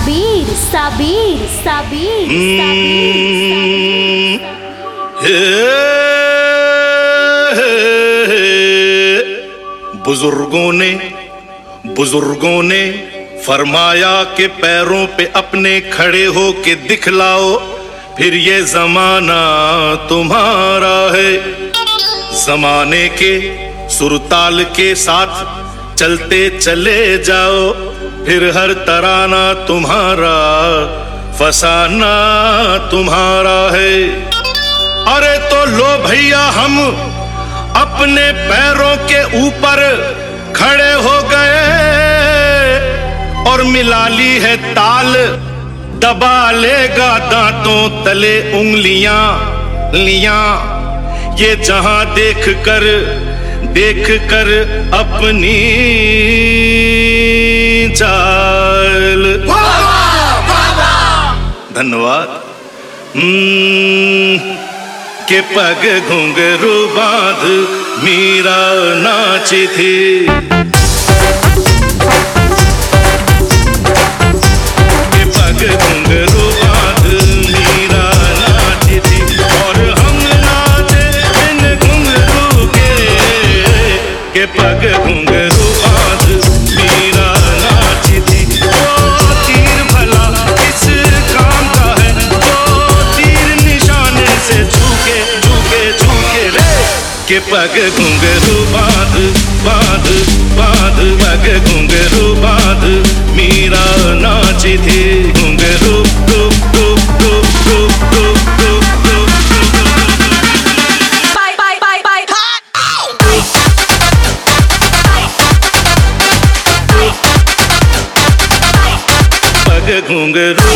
साबिर साबिर साबिर बुजुर्गों ने फरमाया कि पैरों पे अपने खड़े हो के दिखलाओ, फिर ये जमाना तुम्हारा है। जमाने के सुरताल के साथ चलते चले जाओ, फिर हर तराना तुम्हारा, फसाना तुम्हारा है। अरे तो लो भैया हम अपने पैरों के ऊपर खड़े हो गए और मिला ली है ताल, दबा लेगा दांतों तले उंगलियां लियां। ये जहां देख कर अपनी चाल। धन्यवाद। के पग घुंघरू बांध मीरा नाची थी। के पग घुंघरू बांध मीरा नाची थी और हम नाचे इन घुंघरू के पग घुंघरू बांध मीरा नाची थी। वो तीर भला किस काम का है, वो तीर निशाने से झुके रे। के पग घुंघरू बांध पग घुंघरू बांध मीरा नाची थी। घुंघरू पग घुंघरू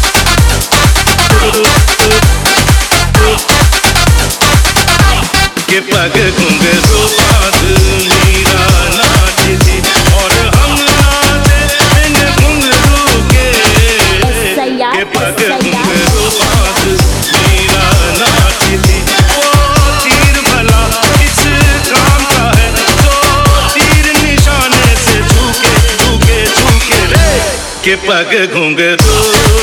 के पग घुंघरू बांध मीरा नाची थी और हम नाचे इन घुंघरू के पग घुंघरू बांध मीरा नाची थी। वो तीर भला किस काम का है, वो तीर निशाने से झुके रे। के पग घुंघरू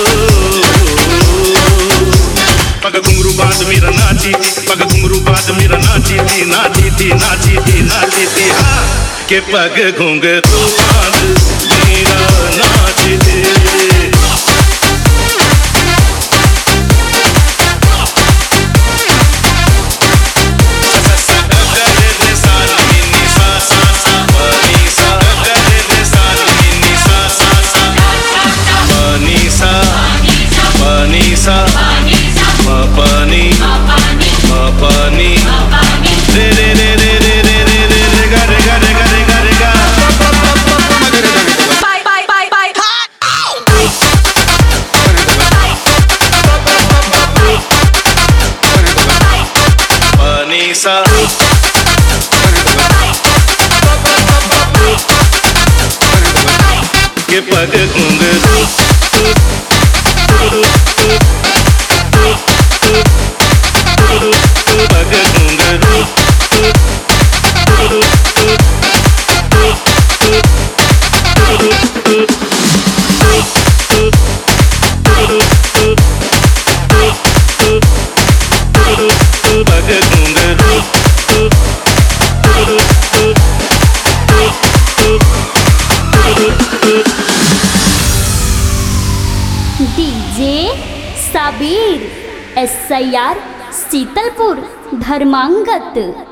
पग घुंघरू बांध मीरा नाची थी, पग घुंघरू बांध मीरा नाची थी। हाँ के पग घुंघरू बांध मीरा नाची थी। के पग घुंघरू पग घुंघरू पग घुंघरू डीजे साबिर SIR शीतलपुर धर्मांगत।